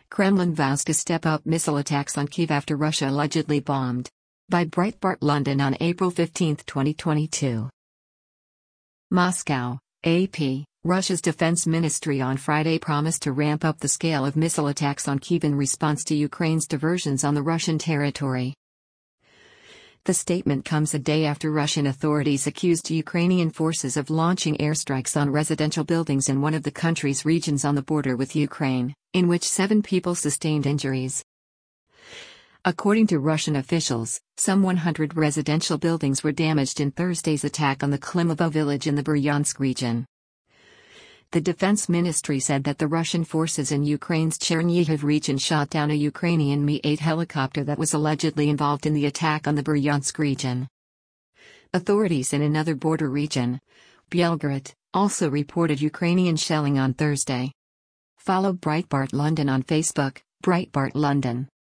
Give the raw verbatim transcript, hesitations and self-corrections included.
Kremlin vows to step up missile attacks on Kyiv after Russia allegedly bombed. By Breitbart London on April fifteenth, twenty twenty-two. Moscow, A P. Russia's defense ministry on Friday promised to ramp up the scale of missile attacks on Kyiv in response to Ukraine's diversions on the Russian territory. The statement comes a day after Russian authorities accused Ukrainian forces of launching airstrikes on residential buildings in one of the country's regions on the border with Ukraine, in which seven people sustained injuries. According to Russian officials, some one hundred residential buildings were damaged in Thursday's attack on the Klimovo village in the Bryansk region. The defense ministry said that the Russian forces in Ukraine's Chernihiv region shot down a Ukrainian Mi eight helicopter that was allegedly involved in the attack on the Bryansk region. Authorities in another border region, Belgorod, also reported Ukrainian shelling on Thursday. Follow Breitbart London on Facebook, Breitbart London.